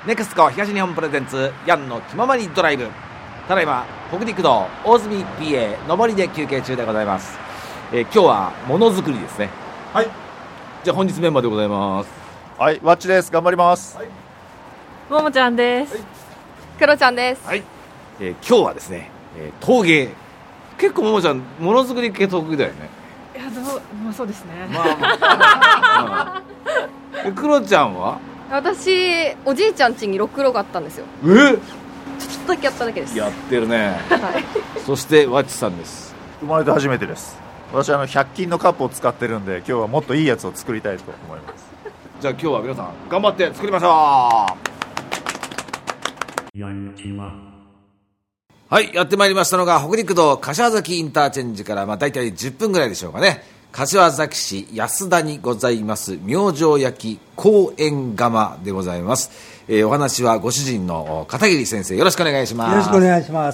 ネクスコ東日本プレゼンツヤンの気ままにドライブ。ただいま北陸道大住 PA 上りで休憩中でございます。今日はものづくりですね。 はい。 じゃあ本日メンバーでございます。 はい、ワッチです。頑張ります。はい、 ももちゃんです。 クロちゃんです。 はい。今日はですね、陶芸。結構ももちゃんものづくり系得意だよね。 いやまあそうですね。 クロちゃんは？ 私おじいちゃん家にろくろがあったんですよ。ちょっとだけやっただけです。 やってるね。 はい。 そしてワッチさんです。 生まれて初めてです。私100均のカップを使ってるんで、今日はもっといいやつを作りたいと思います。 じゃあ今日は皆さん頑張って作りましょう。はい、やってまいりましたのが北陸道柏崎インターチェンジからだいたい10分ぐらいでしょうかね。柏崎市安田にございます明星焼公園窯でございます。お話はご主人の片桐先生、よろしくお願いします。 よろしくお願いします。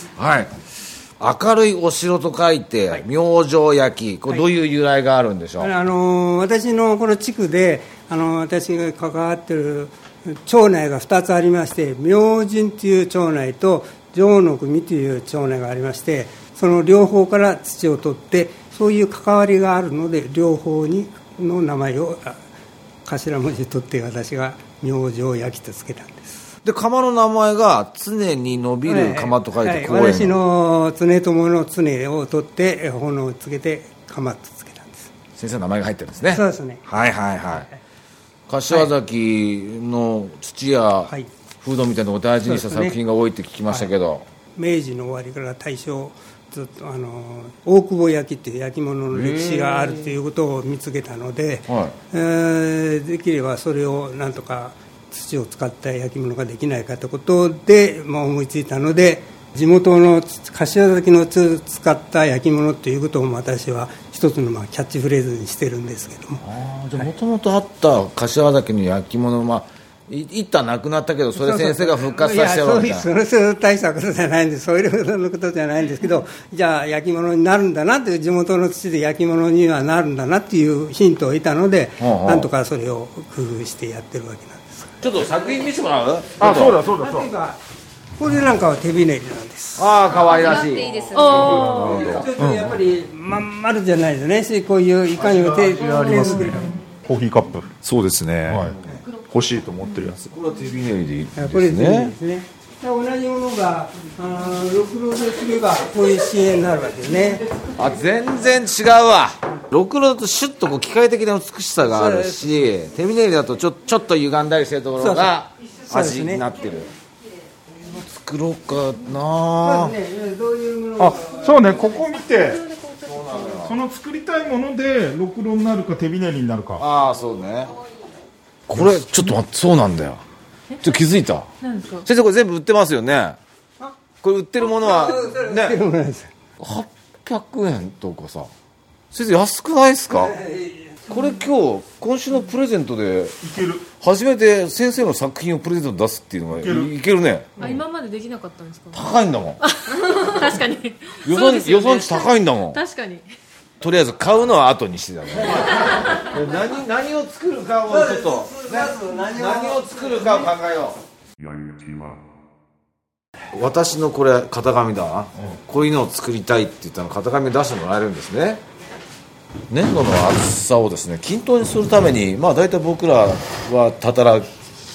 はい。明るいお城と書いて、はい、明星焼き、これどういう由来があるんでしょう。 私のこの地区で私が関わっている町内が2つありまして、明神という町内と城の組という町内がありまして、その両方から土を取って、そういう関わりがあるので両方の名前を頭文字取って私が明星焼きとつけたんです。 で、窯の名前が常に伸びる窯と書いて公園、 私の常友の常を取って炎をつけて窯とつけたんです。 先生の名前が入ってるんですね。 そうですね。 はいはいはい。柏崎の土や風土みたいなのを大事にした作品が多いって聞きましたけど、 明治の終わりから大正ずっと大久保焼きっていう焼き物の歴史があるということを見つけたので、できればそれをなんとか土を使った焼き物ができないかということで、思いついたので、地元の柏崎の使った焼き物ということを私は一つのキャッチフレーズにしてるんですけども。 じゃあもともとあった柏崎の焼き物、一旦なくなったけど、それ先生が復活させてるわけだ。 それ大したことじゃないんです。そういうことじゃないんですけど、じゃあ焼き物になるんだなという、地元の土で焼き物にはなるんだなっていうヒントを得たので、なんとかそれを工夫してやってるわけなんです。 ちょっと作品見せてもらう？ そうだ。 これなんかは手びねりなんです。 可愛らしい。 いいですね。 ちょっとやっぱりまん丸じゃないですね。こういういかにも手ありますね。コーヒーカップ。そうですね。 はい、 欲しいと思ってるやつ。 これは手びねりでいいですね。 これ手びねりですね。同じものがろくろですればこういう仕上げになるわけですね。 全然違うわ。ろくろだとシュッと機械的な美しさがあるし、手びねりだとちょっと歪んだりしてるところが味になってる。作ろうかな。 そうね、ここ見てその作りたいものでろくろになるか手びねりになるか。 そうね。これちょっと待って、そうなんだよ。ちょっと気づいた。 何ですか？ 先生、これ全部売ってますよね。これ売ってるものはね、800円とかさ。先生安くないですか？これ今週のプレゼントで初めて先生の作品をプレゼント出すっていうのがいけるね。 今までできなかったんですか？ 高いんだもん。 確かに予算値高いんだもん。 確かに。 とりあえず買うのは後にしてたね。何を作るかをちょっと、何を作るかを考えよう。私のこれ型紙だ、こういうのを作りたいって言ったの型紙出してもらえるんですね。粘土の厚さをですね均等にするために、大体僕らはたたら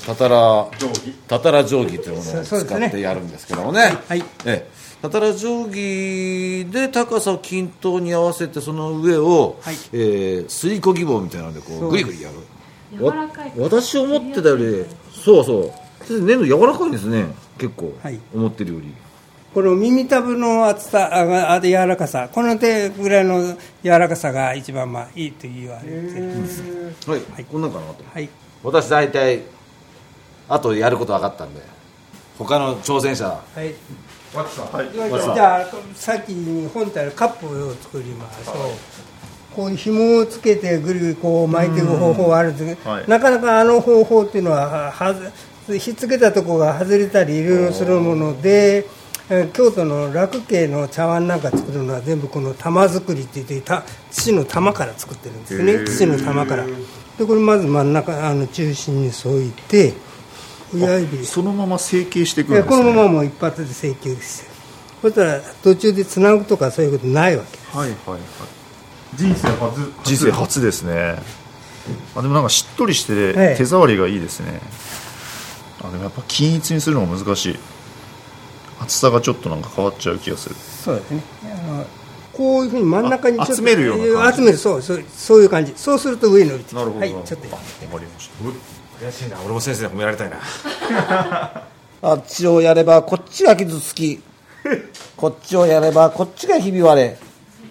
定規というものを使ってやるんですけどもね。たたら定規で高さを均等に合わせて、その上を、すりこぎ棒みたいなのでグリグリやる。 柔らかい。 私思ってたよりそう粘土柔らかいんですね、結構、思ってるより。 この耳たぶの厚さ、柔らかさ、この手ぐらいの柔らかさが一番いいと言われてるんです。 こんなんかなと。私大体あとやること分かったんで、他の挑戦者。じゃあ先に本体のカップを作りましょう。こういう紐をつけてぐるぐる巻いていく方法があるんですけど、なかなか方法っていうのはひっつけたところが外れたりいろいろするもので、京都の楽家の茶碗なんか作るのは全部この玉作りって言って土の玉から作ってるんですね。土の玉からで、これまず真ん中中心に添えて、 親指そのまま成形していくんですね。 このままもう一発で成形ですよ。そしたら途中でつなぐとかそういうことないわけです。 はいはいはい。人生初ですね。でもなんかしっとりして手触りがいいですね。でもやっぱ均一にするのが難しい。厚さがちょっとなんか変わっちゃう気がする。 そうですね。こういうふうに真ん中にちょっと集めるような感じ。 集める、そういう感じ。そうすると上に伸びてくる。 なるほど。 はい、ちょっと。 わかりました。 悔しいな、俺も先生に褒められたいな。 あっちをやればこっちが傷つき、こっちをやればこっちがひび割れ。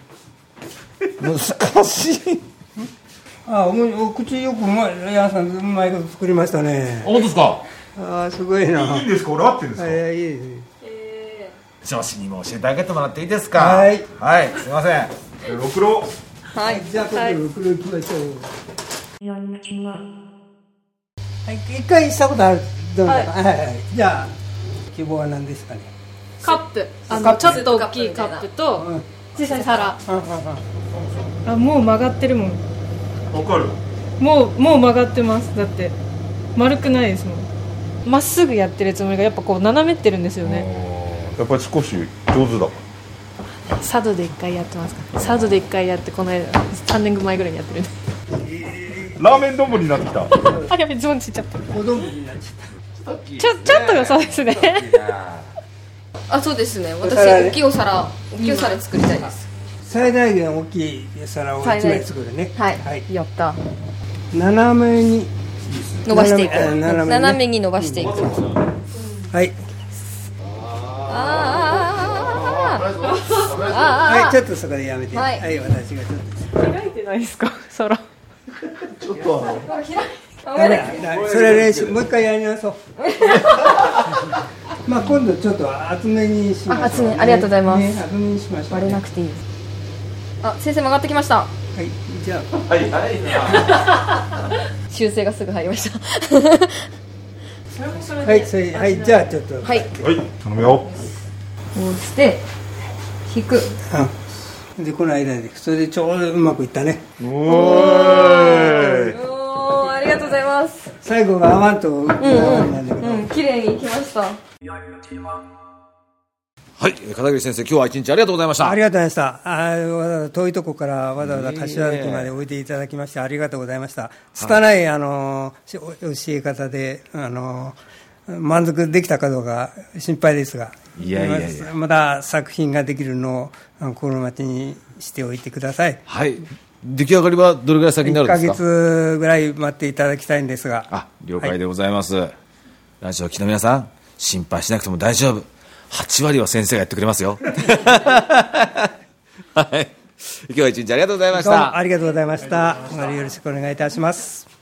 難しい。 お口よくヤンさんうまいこと作りましたね。 本当ですか？ すごいな。 いいんですか？俺合ってるんですか？ いいです。 上司にも教えてあげてもらっていいですか？ はい、 はい、すいません。 ろくろ。 はい、じゃあ今度ろくろ行きましょう。はい、一回したことある。どうぞ。はい。じゃあ希望は何ですかね？ カップ、ちょっと大きいカップと小さい皿。もう曲がってるもん。 わかる？ もう曲がってます。だって丸くないですもん。まっすぐやってるつもりがやっぱこう斜めってるんですよね。 やっぱり少し上手だ。 佐渡で1回やってますか？佐渡で1回やって、この間3年前ぐらいにやってるんで。 ラーメン丼になってきた。 やべ、ズボンついちゃった。 お丼になっちゃった。 ちょっとそうですね。 そうですね。私大きいお皿作りたいです。 最大限大きい皿を1枚作るね。 はい。やった。 斜めに伸ばしていく。斜めに伸ばしていく。 はい。はい、ちょっとそこでやめて。はい、私がちょっと。 開いてないですか、皿。ちょっとそれ練習、もう一回やりなそう。今度ちょっと厚めにしましょう。 厚め、ありがとうございます。 厚めにしましょう。 割れなくていい。先生曲がってきました。 はい、じゃあ。 修正がすぐ入りました。 はい、じゃあちょっと。 はい。 頼むよ。 こうして引く。 でこの間でそれでちょうどうまくいったね。 ありがとうございます。 最後が合わんとなんだけど、 綺麗にいきました。 はい、片桐先生、今日は一日ありがとうございました。 ありがとうございました。わざわざ遠いとこからわざわざ柏崎までおいでいただきましてありがとうございました。拙い教え方で満足できたかどうか心配ですが、 いやまだ作品ができるのを心待ちにしておいてください。 はい。出来上がりはどれぐらい先になるんですか？ 1ヶ月ぐらい待っていただきたいんですが。 了解でございます。ラジオ機の皆さん、心配しなくても大丈夫。8割は先生がやってくれますよ。はい。今日は一日ありがとうございました。 どうもありがとうございました。よろしくお願いいたします。